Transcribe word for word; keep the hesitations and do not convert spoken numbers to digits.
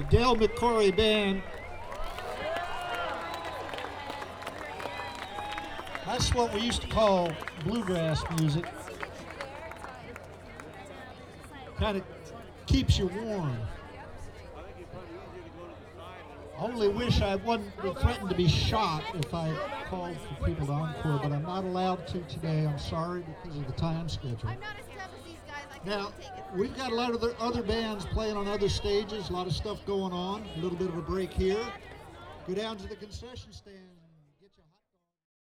Dale McCory Band. That's what we used to call bluegrass music. Kind of keeps you warm. I only wish I wasn't threatened to be shot if I called for people to encore, but I'm not allowed to today. I'm sorry because of the time schedule. I'm not as tough as these guys. I Now, can't take it. we've got a lot of other, other bands playing on other stages, a lot of stuff going on, a little bit of a break here. Go down to the concession stand.